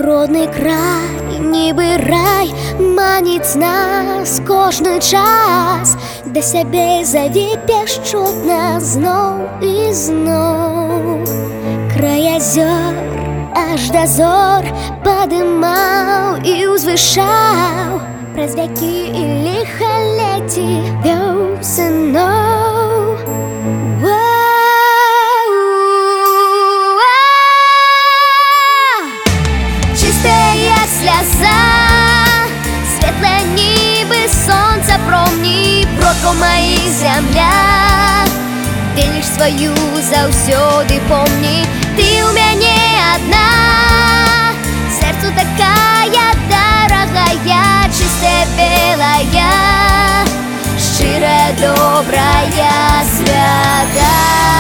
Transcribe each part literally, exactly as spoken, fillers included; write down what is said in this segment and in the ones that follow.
родний край, ніби рай, манить нас кожний час, де себе зові пяшчот нас знов і знов. Край озер аж до зор падымаў і узвышаў праз вякі і ліхалеці вёсной. Чистая сльоза, светлое небо, солнце промні, продкаў моих земля. Веліш свою заўсёды помні, ты у мяне одна, сердцу такая дорогая, чистая белая, щирая, добрая, святая.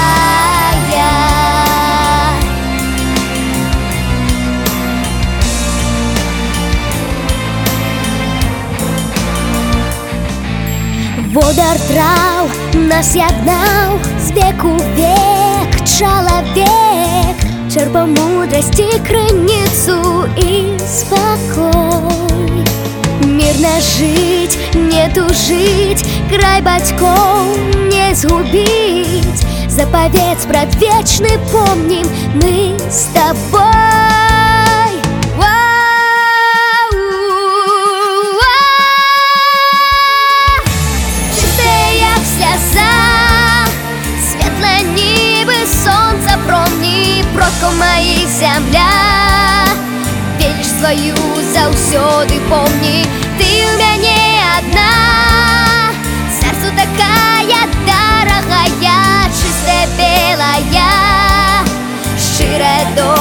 Водар траў нас яднаў з веку век, чалавек чэрпаў мудрасці крыніцу і спакой. Мірна жыць, не тужыць, край бацькоў не згубіць, запавет спрадвечны помнім мы з табой. Продкаў моих земля, веліш свою заўсёды помні, ты у мяне одна, сердцу такая дорогая, чистая белая, щирая, добрая.